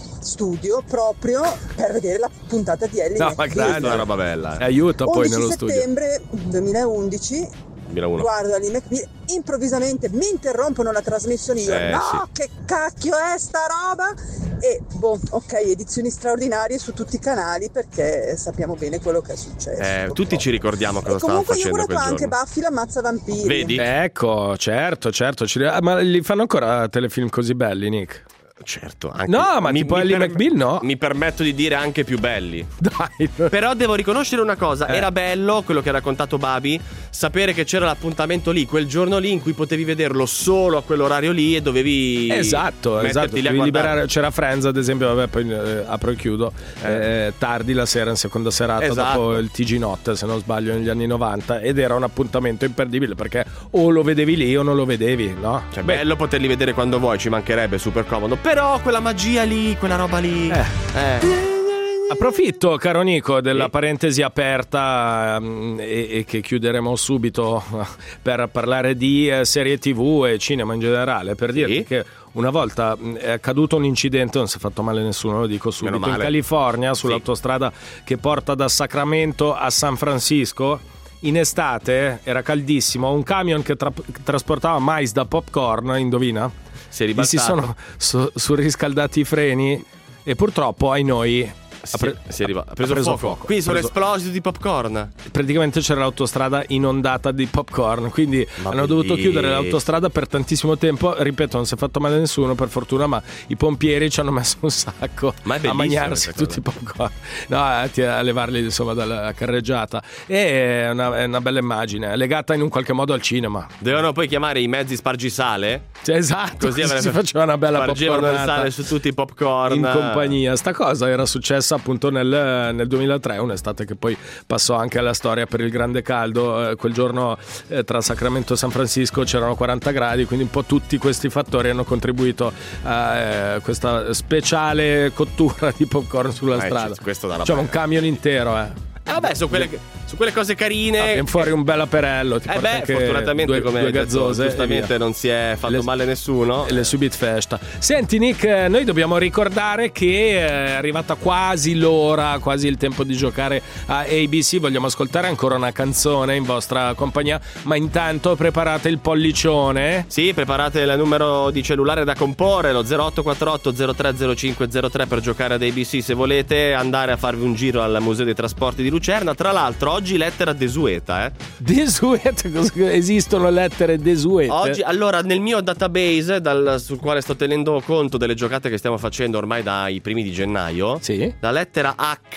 studio proprio per vedere la puntata di Ellie No, ma McBeal. Questa è grande. una roba bella. E aiuta poi undici nello studio. settembre duemilaundici, duemilauno. guardo Ellie McBeal, improvvisamente mi interrompono la trasmissione, io Eh, no, che cacchio è sta roba? E boh, ok, edizioni straordinarie su tutti i canali, perché sappiamo bene quello che è successo. Eh, tutti ci ricordiamo cosa E stava comunque io ho facendo guardato quel anche giorno. Buffy l'ammazza vampiri. Vedi? Ecco, certo, certo. ci- ah, ma li fanno ancora telefilm così belli, Nick? Certo, anche No, ma tipo Ellie McBeal no. Mi permetto di dire anche più belli. Dai. Però devo riconoscere una cosa, Eh. era bello quello che ha raccontato Babi, sapere che c'era l'appuntamento lì, quel giorno lì in cui potevi vederlo solo a quell'orario lì e dovevi Esatto, metterti esatto. lì a Devi guardare. liberare- c'era Friends, ad esempio, vabbè, poi eh, apro e chiudo. eh, tardi la sera, in seconda serata, Esatto. dopo il T G Notte, se non sbaglio, negli anni novanta. Ed era un appuntamento imperdibile perché o lo vedevi lì o non lo vedevi, no? Cioè, Beh, bello poterli vedere quando vuoi, ci mancherebbe, super comodo. Però quella magia lì, quella roba lì. Eh. eh. Approfitto, caro Nico, della Sì. parentesi aperta ehm, e, e che chiuderemo subito per parlare di eh, serie tivù e cinema in generale, per dirti Sì. che una volta mh, è accaduto un incidente, non si è fatto male nessuno, lo dico subito, Meno in male. California, sull'autostrada che porta da Sacramento a San Francisco. In estate era caldissimo, un camion che tra- trasportava mais da popcorn, indovina? Si è Gli si ribaltato. sono su- surriscaldati i freni e purtroppo ai noi Si, ha pre- si è arriva- ha preso, ha preso fuoco. fuoco. Quindi sono Ha preso- esplosi di popcorn. praticamente c'era l'autostrada inondata di popcorn, quindi Ma hanno dovuto bellissimo. chiudere l'autostrada per tantissimo tempo. Ripeto, non si è fatto male a nessuno per fortuna, ma i pompieri ci hanno messo un sacco Ma è a bellissimo mangiarsi questa tutti i popcorn, no, a, a levarli insomma dalla carreggiata. E è una, è una bella immagine, legata in un qualche modo al cinema. Dovevano poi chiamare i mezzi spargisale. Cioè, esatto, Così così avrebbe- si faceva una bella spargevano il popcornata sale su tutti i popcorn. in compagnia. Sta cosa era successa appunto nel, nel duemilatré, un'estate che poi passò anche alla storia per il grande caldo. Eh, quel giorno eh, tra Sacramento e San Francisco c'erano quaranta gradi, quindi un po' tutti questi fattori hanno contribuito a eh, questa speciale cottura di popcorn sulla Eh, strada. c- questo da roba- Diciamo un camion intero, eh. Eh, vabbè, sono quelle, su quelle cose carine. Ah, viene fuori un bel aperello. Ti Eh porta beh, anche fortunatamente due, come due hai detto, gazzose. e giustamente via. non si è fatto Le- male nessuno. Le subit festa. Senti Nick, eh, noi dobbiamo ricordare che è arrivata quasi l'ora, quasi il tempo di giocare a A B C. Vogliamo ascoltare ancora una canzone in vostra compagnia, ma intanto preparate il pollicione. Sì, preparate il numero di cellulare da comporre, lo zero otto quattro otto zero tre zero cinque zero tre per giocare ad A B C se volete andare a farvi un giro al Museo dei Trasporti di Lucerna. Tra l'altro oggi lettera desueta, eh. Desuete, esistono lettere desuete. Oggi, allora, nel mio database dal- sul quale sto tenendo conto delle giocate che stiamo facendo ormai dai primi di gennaio, Sì. la lettera H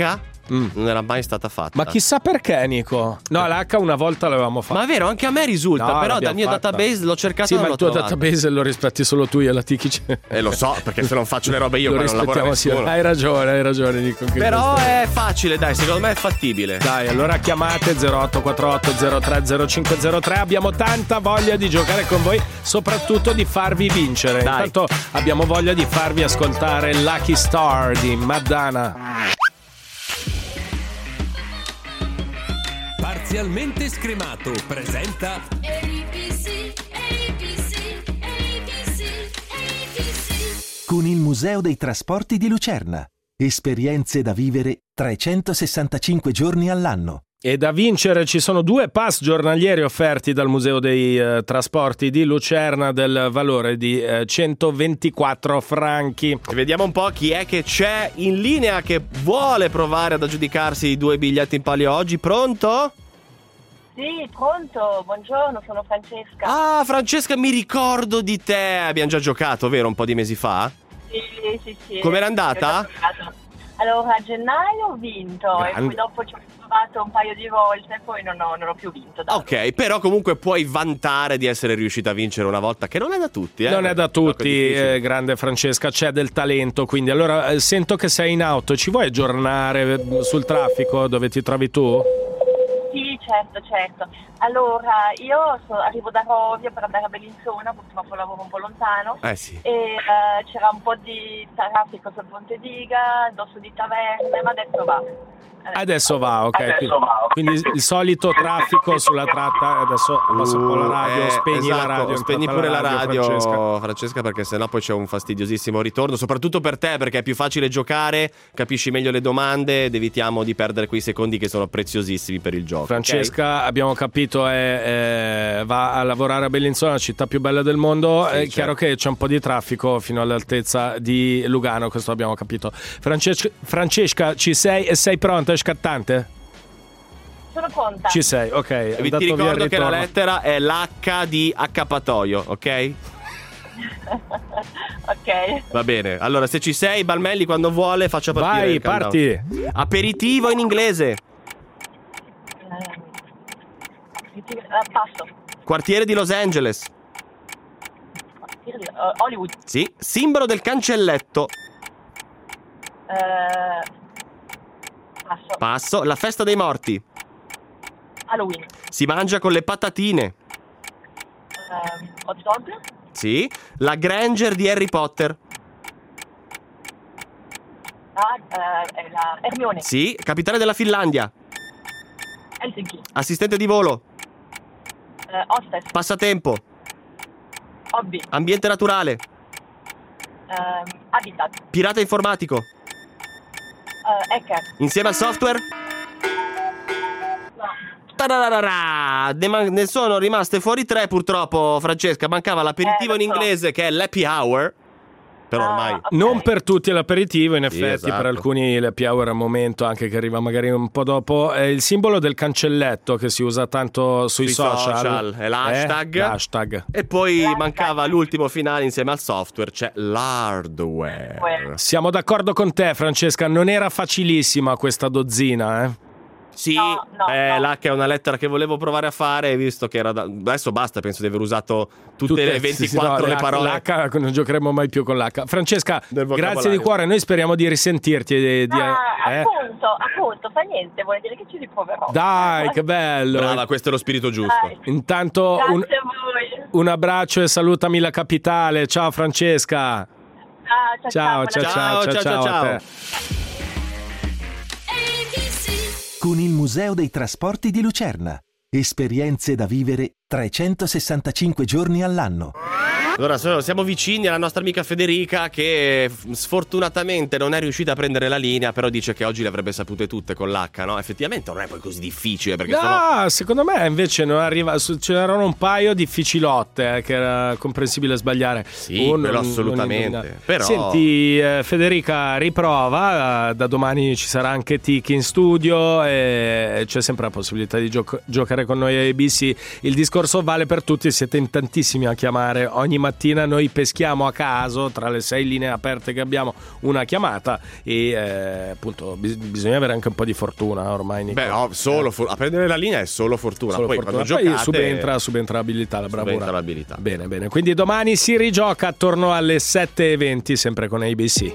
mm. non era mai stata fatta. Ma chissà perché, Nico. No, l'H una volta l'avevamo fatta. Ma è vero, anche a me risulta, no, però dal mio fatta. database l'ho cercato. Sì, e non ma l'ho il tuo trovato. database lo rispetti solo tu e la Tiki. Eh, lo so, perché se non faccio le robe io, lo poi non lavora rispettiamo nessuno. Hai ragione, hai ragione, Nico. Però è facile, dai, secondo me è fattibile. Dai, allora chiamate zero otto quattro otto zero tre zero cinque zero tre. Abbiamo tanta voglia di giocare con voi, soprattutto di farvi vincere. Dai. Intanto abbiamo voglia di farvi ascoltare Lucky Star di Madonna. Parzialmente scremato presenta A B C, A B C, A B C, A B C. Con il Museo dei Trasporti di Lucerna. Esperienze da vivere trecentosessantacinque giorni all'anno. E da vincere ci sono due pass giornalieri offerti dal Museo dei eh, Trasporti di Lucerna del valore di eh, centoventiquattro franchi. E vediamo un po' chi è che c'è in linea che vuole provare ad aggiudicarsi i due biglietti in palio oggi. Pronto? Sì, pronto, buongiorno, sono Francesca. Ah, Francesca, mi ricordo di te. Abbiamo già giocato, vero? Un po' di mesi fa? Sì, sì, sì. Com'era andata? Allora, a gennaio ho vinto Grande. e poi dopo ci ho provato un paio di volte e poi non ho, non ho più vinto. Dai. Ok, però comunque puoi vantare di essere riuscita a vincere una volta, che non è da tutti, eh? Non è da tutti, eh, grande Francesca, c'è del talento, quindi allora eh, sento che sei in auto, ci vuoi aggiornare sul traffico dove ti trovi tu? Sì, certo, certo. Allora, io so, arrivo da Rovia per andare a Bellinzona, purtroppo lavoro un po' lontano. Eh sì. E eh, c'era un po' di traffico sul Ponte Diga, dosso di Taverne, ma adesso va. Adesso va, ok. Adesso Quindi, va, ok. quindi il solito traffico sulla tratta. Adesso passo un po' la radio, Eh, spegni esatto, la radio. spegni intanto pure la radio, Francesca. Francesca, perché sennò poi c'è un fastidiosissimo ritorno, soprattutto per te, perché è più facile giocare, capisci meglio le domande ed evitiamo di perdere quei secondi che sono preziosissimi per il gioco. Francesca, abbiamo capito, è, è- va a lavorare a Bellinzona, la città più bella del mondo. Sì, È certo. chiaro che c'è un po' di traffico fino all'altezza di Lugano, questo abbiamo capito. Francesca, Francesca, ci sei e sei pronta? È scattante? Sono pronta. Ci sei, ok. è E vi andato ti via il ricordo che la ritorno. lettera è l'H di accappatoio, ok? Ok. Va bene, allora se ci sei, Balmelli, quando vuole faccia partire Vai, il countdown. parti. Aperitivo in inglese. Eh, passo. Quartiere di Los Angeles. Uh, Hollywood. Sì. Simbolo del cancelletto. Eh, passo. Passo. La festa dei morti. Halloween. Si mangia con le patatine. Eh, hot dog. Sì. La Granger di Harry Potter. Ah, eh, è la Hermione. Sì. Capitale della Finlandia. Helsinki. Assistente di volo. Eh, hostess. Passatempo. Hobby. Ambiente naturale. Eh, habitat. Pirata informatico. Eh, hacker. Insieme al software. Tararara! Ne, man- ne sono rimaste fuori tre purtroppo, Francesca. Mancava l'aperitivo Eh, in lo so. inglese che è l'happy hour. Però ormai Non per tutti è l'aperitivo, in Sì, effetti, esatto. per alcuni l'happy hour è un momento anche che arriva magari un po' dopo. È il simbolo del cancelletto che si usa tanto sui, Sui social, è l'hashtag. Eh, l'hashtag. E poi mancava l'ultimo finale insieme al software, c'è l'hardware. Siamo d'accordo con te, Francesca, non era facilissima questa dozzina, eh? Sì, eh, l'H è una lettera che volevo provare a fare, visto che era da... adesso basta, penso di aver usato tutte, le sì, sì, ventiquattro no, le l'H- parole. L'H non giocheremo mai più con l'H. Francesca, vocabolario. grazie di cuore, noi speriamo di risentirti. e Di, Ah, eh? appunto, appunto, fa niente, vuol dire che ci riproverò. Dai, che bello. Brava, questo è lo spirito giusto. Dai. Intanto un, Grazie a voi. un abbraccio e salutami la capitale. Ciao Francesca. Ah, Ciao, ciao, ciao, ciao, ciao, ciao, a te. Con il Museo dei Trasporti di Lucerna. Esperienze da vivere trecentosessantacinque giorni all'anno. Allora, so- siamo vicini alla nostra amica Federica che f- sfortunatamente non è riuscita a prendere la linea, però dice che oggi le avrebbe sapute tutte con l'H, no? Effettivamente non è poi così difficile, perché No, sono... secondo me invece non arriva, su- ce n'erano un paio difficilotte eh, che era comprensibile sbagliare. Sì, O quello non- assolutamente. non indovina. Però- Senti, eh, Federica, riprova. eh, Da domani ci sarà anche Tiki in studio e c'è sempre la possibilità di gioc- giocare con noi a A B C. Il disco discorso vale per tutti, siete in tantissimi a chiamare. Ogni mattina noi peschiamo a caso tra le sei linee aperte che abbiamo una chiamata e eh, appunto bis- bisogna avere anche un po' di fortuna ormai, Nico. Beh, no, solo for- a prendere la linea è solo fortuna. Solo Poi fortuna. quando Poi giocate subentra, subentra l'abilità, la bravura. subentra l'abilità. Bene, bene. Quindi domani si rigioca attorno alle sette e venti, sempre con A B C.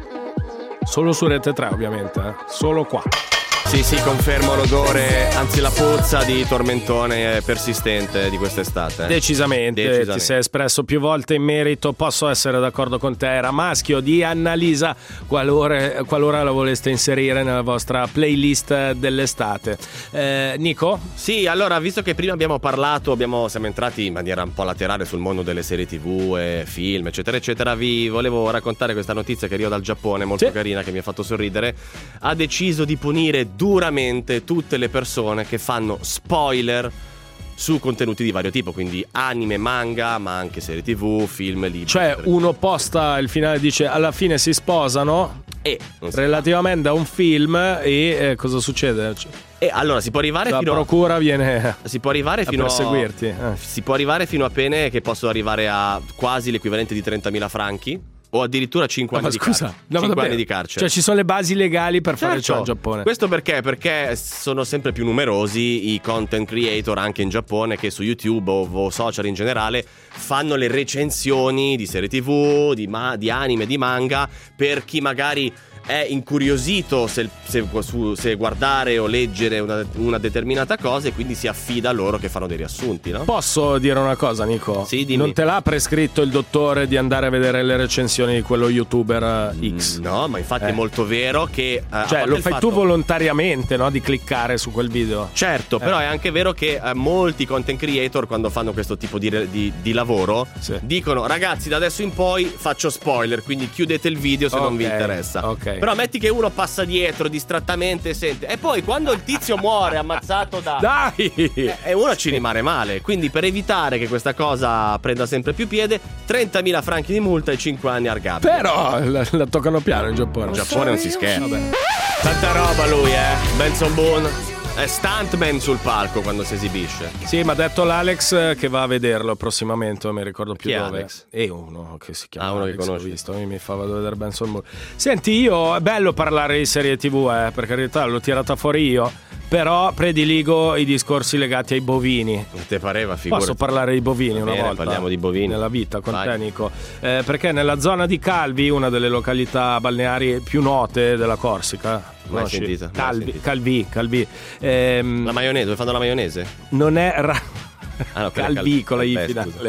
Solo su Rete tre, ovviamente, eh? Solo qua. Sì, sì, confermo l'odore, anzi la puzza di tormentone persistente di quest'estate. Decisamente, Decisamente. ti sei espresso più volte in merito, posso essere d'accordo con te. Era Maschio di Annalisa, qualora, qualora la voleste inserire nella vostra playlist dell'estate. Eh, Nico? Sì, allora, visto che prima abbiamo parlato, abbiamo, siamo entrati in maniera un po' laterale sul mondo delle serie tv e film, eccetera, eccetera, vi volevo raccontare questa notizia che arriva dal Giappone, molto sì. carina, che mi ha fatto sorridere. Ha deciso di punire duramente tutte le persone che fanno spoiler su contenuti di vario tipo, quindi anime, manga, ma anche serie tv, film, libri. Cioè uno posta il finale, dice alla fine si sposano e relativamente a un film e eh, cosa succede? E allora si può arrivare la fino procura a... viene si può arrivare a fino perseguirti. a eh. si può arrivare fino a pene che possono arrivare a quasi l'equivalente di trentamila franchi. O addirittura cinque No, anni, ma scusa, di, car- no, cinque vabbè. anni di carcere. Cioè ci sono le basi legali per fare Certo. ciò in Giappone. Questo perché? Perché sono sempre più numerosi i content creator anche in Giappone che su YouTube o, o social in generale fanno le recensioni di serie tv, di, ma- di anime, di manga, per chi magari è incuriosito se, se, su, se guardare o leggere una, una determinata cosa, e quindi si affida a loro che fanno dei riassunti, no? Posso dire una cosa, Nico? Sì, dimmi. Non te l'ha prescritto il dottore di andare a vedere le recensioni di quello youtuber X? No, ma infatti Eh. è molto vero che eh, a Cioè parte lo il fai fatto- tu volontariamente, no? Di cliccare su quel video. Certo, Eh. però è anche vero che eh, molti content creator, quando fanno questo tipo di, di, di lavoro, Sì. dicono: ragazzi, da adesso in poi faccio spoiler, quindi chiudete il video se non vi Ok, interessa. ok. Però metti che uno passa dietro distrattamente e sente, e poi quando il tizio muore ammazzato da Dai! Eh, e uno ci rimane male. Quindi per evitare che questa cosa prenda sempre più piede, trentamila franchi di multa e cinque anni argabile. Però la, la toccano piano in Giappone. In Giappone non si scherza. Vabbè. Tanta roba lui, eh. Benson Boone è stuntman sul palco quando si esibisce. Sì, mi ha detto l'Alex che va a vederlo prossimamente, non mi ricordo più Chi è dove. Alex? E uno che si chiama Ah, uno che Alex, conosci. l'ho visto, mi fa vado a vedere Benson Moore. Senti, io è bello parlare di serie tv, eh, per carità, l'ho tirata fuori io, però prediligo i discorsi legati ai bovini. Non te pareva, figurati. Posso parlare di bovini Va una bene, volta? parliamo di bovini. Nella vita con Vai. te, Nico. Eh, perché nella zona di Calvi, una delle località balneari più note della Corsica, Mai conosci? sentita, mai Calvi, sentita. Calvi, Calvi. Ehm, La maionese, dove fanno la maionese? non è ra- Ah, no, quella è Calvi con la I Calvi, finale.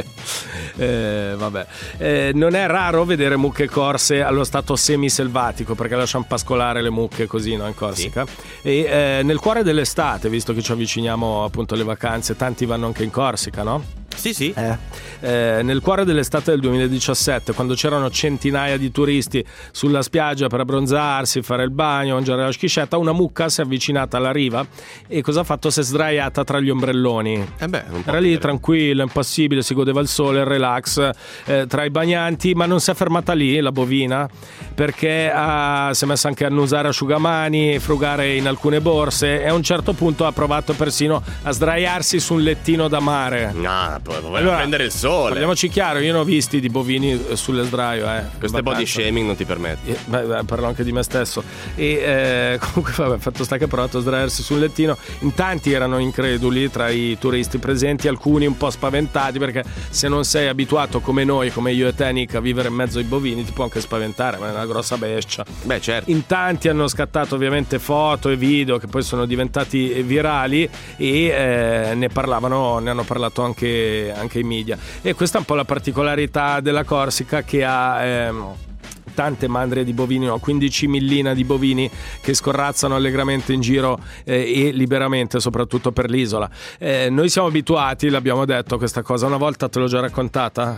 Eh, vabbè. Eh, non è raro vedere mucche corse allo stato semiselvatico, perché lasciano pascolare le mucche così, no, in Corsica. E eh, nel cuore dell'estate, visto che ci avviciniamo appunto alle vacanze, tanti vanno anche in Corsica, no? Sì, sì. Eh, eh, nel cuore dell'estate del duemiladiciassette, quando c'erano centinaia di turisti sulla spiaggia per abbronzarsi, fare il bagno, mangiare la schiscetta, una mucca si è avvicinata alla riva e cosa ha fatto? Si è sdraiata tra gli ombrelloni. Eh beh, non può Era lì vedere. tranquilla, impassibile, si godeva il sole, il relax eh, tra i bagnanti, ma non si è fermata lì la bovina, perché ha, si è messa anche a annusare asciugamani, frugare in alcune borse e a un certo punto ha provato persino a sdraiarsi su un lettino da mare. No, poi vuole Allora, prendere il sole. Parliamoci chiaro, io ne ho visti di bovini eh, sulle sdraio, eh. Questo è body Vacanza. shaming, non ti permetti. Eh, beh, beh, parlo anche di me stesso. E eh, comunque, vabbè, fatto sta che ha provato a sdraiarsi sul lettino. In tanti erano increduli tra i turisti presenti, alcuni un po' spaventati, perché se non sei abituato come noi, come io e te, Nick, a vivere in mezzo ai bovini, ti può anche spaventare, ma è una grossa bestia. Beh, certo. In tanti hanno scattato ovviamente foto e video che poi sono diventati virali e eh, ne parlavano, ne hanno parlato anche, anche i media. E questa è un po' la particolarità della Corsica, che ha ehm, tante mandrie di bovini, no? quindici millina di bovini che scorrazzano allegramente in giro eh, e liberamente, soprattutto per l'isola. Eh, noi siamo abituati, l'abbiamo detto, a questa cosa. Una volta te l'ho già raccontata?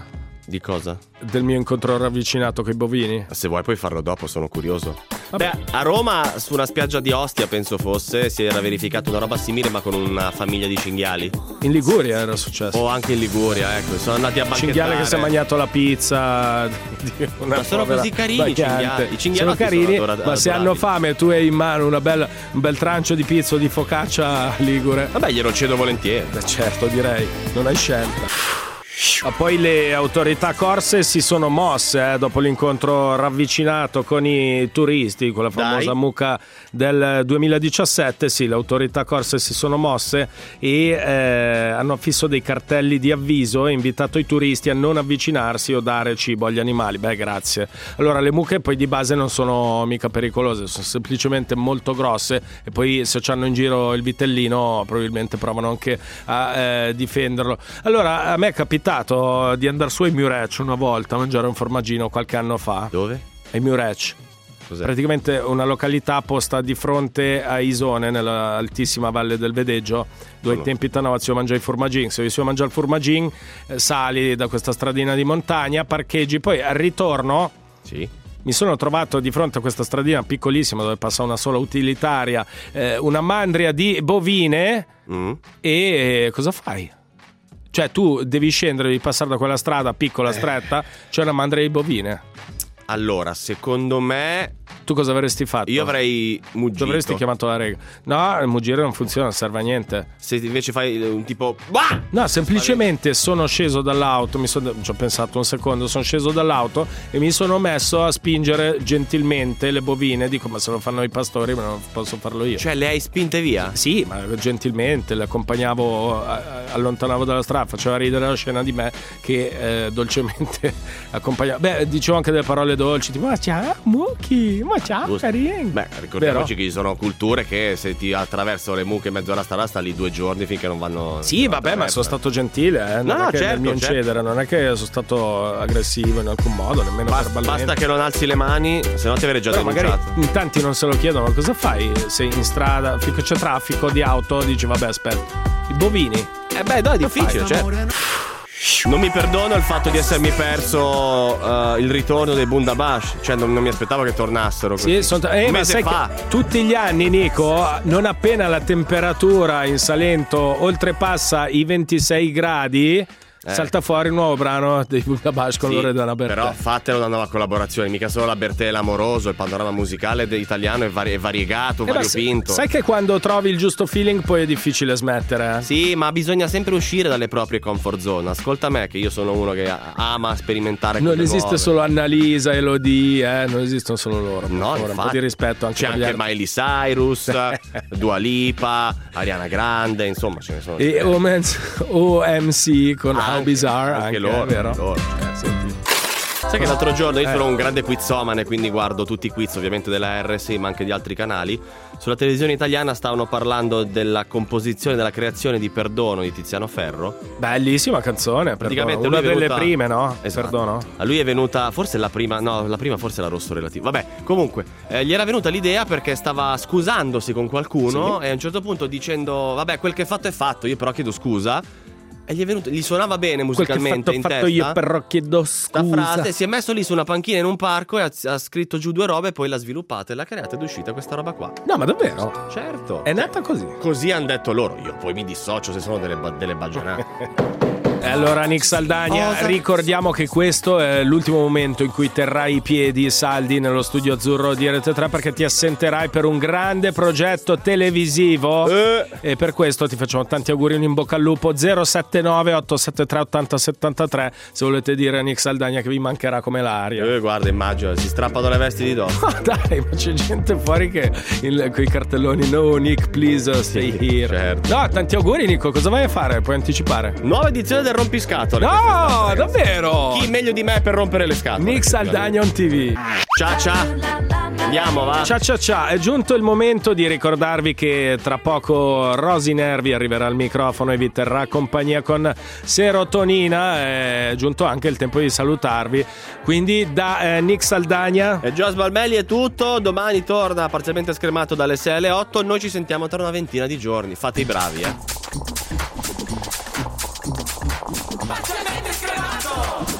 Di cosa? Del mio incontro ravvicinato con i bovini. Se vuoi puoi farlo dopo, sono curioso. Beh, a Roma, su una spiaggia di Ostia, penso fosse, si era verificata una roba simile, ma con una famiglia di cinghiali. In Liguria era successo. O anche in Liguria, ecco. Sono andati a banchettare. Cinghiale che si è mangiato la pizza di una Ma sono povera così carini i vacante. cinghiali. I Sono cinghialotti carini, sono adora- ma se adorabili. hanno fame e tu hai in mano una bella, un bel trancio di pizza o di focaccia ligure. Vabbè, glielo cedo volentieri. Beh, certo, direi, non hai scelta. Ma poi le autorità corse si sono mosse eh, dopo l'incontro ravvicinato con i turisti, con la famosa Dai. mucca del duemiladiciassette. Sì, le autorità corse si sono mosse e eh, hanno affisso dei cartelli di avviso e invitato i turisti a non avvicinarsi o dare cibo agli animali. Beh, grazie. Allora, le mucche poi di base non sono mica pericolose, sono semplicemente molto grosse e poi se c'hanno in giro il vitellino probabilmente provano anche a eh, difenderlo. Allora, a me è capitato di andare su ai Mureç una volta a mangiare un formaggino qualche anno fa. Dove? Ai Mureç. Cos'è? Praticamente una località posta di fronte a Isone, nella altissima valle del Vedeggio, dove ai tempi t'andavasi a mangiare i formagin. Se vi a mangiare il formagin, eh, sali da questa stradina di montagna, parcheggi, poi al ritorno Sì. mi sono trovato di fronte a questa stradina piccolissima dove passa una sola utilitaria, eh, una mandria di bovine. Mm. E eh, cosa fai? Cioè tu devi scendere, devi passare da quella strada piccola, stretta, c'è una mandria di bovine. Allora, secondo me... Tu cosa avresti fatto? Io avrei muggito. Dovresti chiamato la rega. No, il muggire non funziona, non serve a niente. Se invece fai un tipo... Bah! No, semplicemente sono sceso dall'auto, mi sono, ci ho pensato un secondo, sono sceso dall'auto e mi sono messo a spingere gentilmente le bovine. Dico, ma se lo fanno i pastori, ma non posso farlo io. Cioè le hai spinte via? Sì, ma gentilmente le accompagnavo, allontanavo dalla strada, faceva ridere la scena di me che eh, dolcemente accompagnava. Beh, dicevo anche delle parole dolci, tipo, ma ciao, mucchi, ma ciao, carino. Beh, ricordiamoci che ci sono culture che se ti attraverso le mucche in mezzo alla strada sta lì due giorni finché non vanno. Sì, vabbè, ma sono stato gentile, eh. Non No, è no, che certo, nel mio certo. incedere, non è che sono stato aggressivo in alcun modo, nemmeno Basta, verbalmente. basta che non alzi le mani, se no ti avrei già Però magari denunciato. in tanti non se lo chiedono, ma cosa fai se in strada, finché c'è traffico di auto, dici vabbè aspetta, i bovini. Eh beh, no, è difficile, certo. Non mi perdono il fatto di essermi perso uh, il ritorno dei Bundabash. Cioè non, non mi aspettavo che tornassero così. Sì, sono, eh, un ma mese sai fa. che tutti gli anni, Nico, non appena la temperatura in Salento oltrepassa i ventisei gradi, Eh. salta fuori il nuovo brano dei Bundabash con Sì, Loredana Bertè. però fatelo una nuova collaborazione, mica solo la Bertè e l'amoroso, il panorama musicale de- italiano è, vari- è variegato, Eh, ma variopinto. sai che quando trovi il giusto feeling poi è difficile smettere, eh? Sì, ma bisogna sempre uscire dalle proprie comfort zone. Ascolta me che io sono uno che a- ama sperimentare Non cose esiste nuove. solo Annalisa, Elodie, eh? Non esistono solo loro. per No, favore, un po' infatti. di rispetto anche C'è per gli anche altri. Miley Cyrus, Dua Lipa, Ariana Grande, insomma ce ne sono. E Omens- O M C con How Anche, Bizarre, anche anche, loro, è vero? loro. Eh, senti. Sai che l'altro giorno io Eh. sono un grande quizomane, quindi guardo tutti i quiz ovviamente della R S I ma anche di altri canali. Sulla televisione italiana stavano parlando della composizione, della creazione di Perdono di Tiziano Ferro. Bellissima canzone, Praticamente Perdono. Una lui è delle venuta- prime, no? Esatto. Perdono. A lui è venuta, forse la prima, no, la prima forse la Rosso Relativo. Vabbè, comunque, eh, gli era venuta l'idea perché stava scusandosi con qualcuno Sì. e a un certo punto dicendo, vabbè, quel che è fatto è fatto, io però chiedo scusa. E gli è venuto, gli suonava bene Quel che musicalmente fatto, in fatto testa io però chiedo sta scusa. frase, si è messo lì su una panchina in un parco e ha, ha scritto giù due robe e poi l'ha sviluppata e l'ha creata ed è uscita questa roba qua. No, ma davvero? Certo. È nata così. Così hanno detto loro, io poi mi dissocio se sono delle, ba- delle baggianate. E allora Nick Saldagna, Cosa? ricordiamo che questo è l'ultimo momento in cui terrai i piedi saldi nello studio azzurro di R T tre perché ti assenterai per un grande progetto televisivo Eh. e per questo ti facciamo tanti auguri, un in bocca al lupo. Zero sette nove otto sette tre otto zero sette tre se volete dire a Nick Saldagna che vi mancherà come l'aria. Eh, guarda, immagino, si strappano le vesti di dosso. Ma dai, ma c'è gente fuori che il, quei cartelloni no Nick please stay here. certo. No, tanti auguri Nico, cosa vai a fare? Puoi anticipare? Nuova edizione del rompiscatole. No, quest'estate, ragazzi. davvero? Chi meglio di me per rompere le scatole? Nick Saldagna on T V. Ciao ciao. Andiamo, va. Ciao ciao ciao, è giunto il momento di ricordarvi che tra poco Rosy Nervi arriverà al microfono e vi terrà compagnia con Serotonina. È giunto anche il tempo di salutarvi. Quindi da eh, Nick Saldagna E Gio Sbalmelli è tutto. Domani torna parzialmente scremato dalle sei alle otto. Noi ci sentiamo tra una ventina di giorni. Fate i bravi, eh. Parzialmente scremato.